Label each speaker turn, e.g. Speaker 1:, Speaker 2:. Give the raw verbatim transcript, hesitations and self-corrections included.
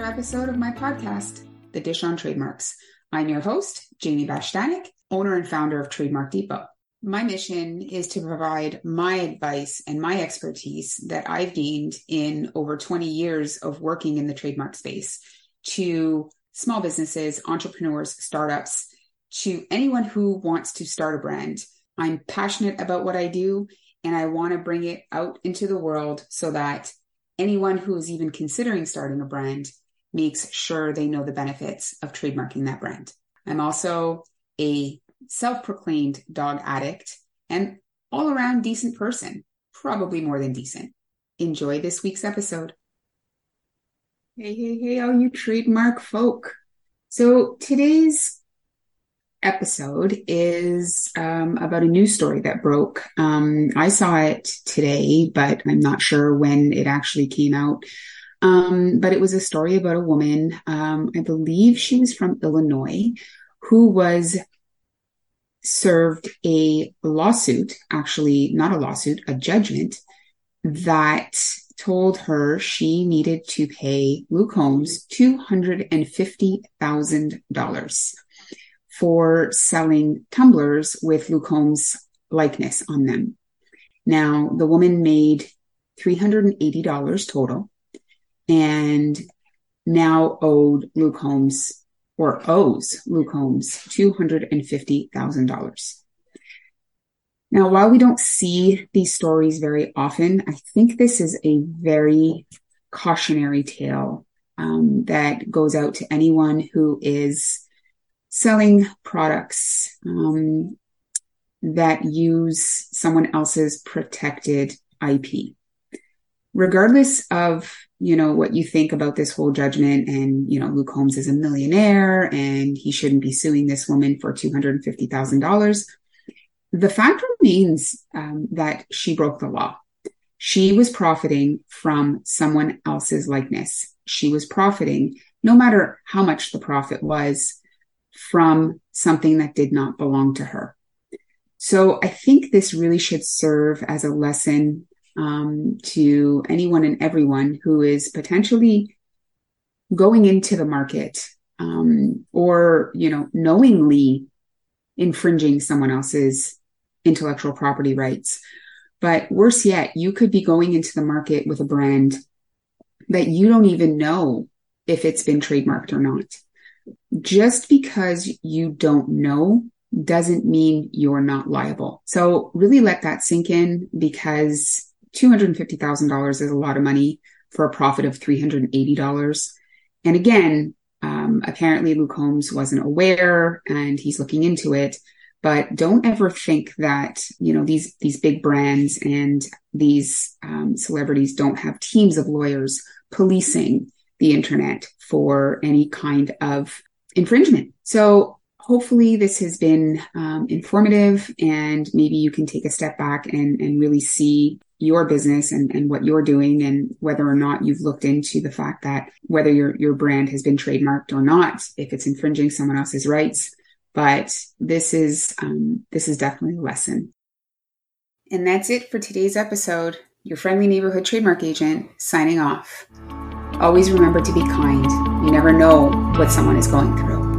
Speaker 1: episode of my podcast, The Dish on Trademarks. I'm your host, Jamie Bashtanek, owner and founder of Trademark Depot. My mission is to provide my advice and my expertise that I've gained in over twenty years of working in the trademark space to small businesses, entrepreneurs, startups, to anyone who wants to start a brand. I'm passionate about what I do, and I want to bring it out into the world so that anyone who is even considering starting a brand makes sure they know the benefits of trademarking that brand. I'm also a self-proclaimed dog addict and all-around decent person, probably more than decent. Enjoy this week's episode. Hey, hey, hey, all you trademark folk. So today's episode is um, about a news story that broke. Um, I saw it today, but I'm not sure when it actually came out. Um, but it was a story about a woman, um, I believe she was from Illinois, who was served a lawsuit, actually not a lawsuit, a judgment that told her she needed to pay Luke Combs two hundred fifty thousand dollars for selling tumblers with Luke Combs' likeness on them. Now, the woman made three hundred eighty dollars total and now owed Luke Combs or owes Luke Combs two hundred fifty thousand dollars. Now, while we don't see these stories very often, I think this is a very cautionary tale um, that goes out to anyone who is selling products um, that use someone else's protected I P. Regardless of, you know, what you think about this whole judgment and, you know, Luke Combs is a millionaire and he shouldn't be suing this woman for two hundred fifty thousand dollars, the fact remains um, that she broke the law. She was profiting from someone else's likeness. She was profiting, no matter how much the profit was, from something that did not belong to her. So I think this really should serve as a lesson um, to anyone and everyone who is potentially going into the market um, or, you know, knowingly infringing someone else's intellectual property rights. But worse yet, you could be going into the market with a brand that you don't even know if it's been trademarked or not. Just because you don't know doesn't mean you're not liable. So really let that sink in, because two hundred fifty thousand dollars is a lot of money for a profit of three hundred eighty dollars. And again, um, apparently Luke Combs wasn't aware and he's looking into it. But don't ever think that, you know, these, these big brands and these um, celebrities don't have teams of lawyers policing the internet for any kind of infringement. So hopefully this has been um, informative, and maybe you can take a step back and, and really see your business and, and what you're doing, and whether or not you've looked into the fact that whether your, your brand has been trademarked or not, if it's infringing someone else's rights. But this is, um, this is definitely a lesson. And that's it for today's episode. Your friendly neighborhood trademark agent signing off. Always remember to be kind. You never know what someone is going through.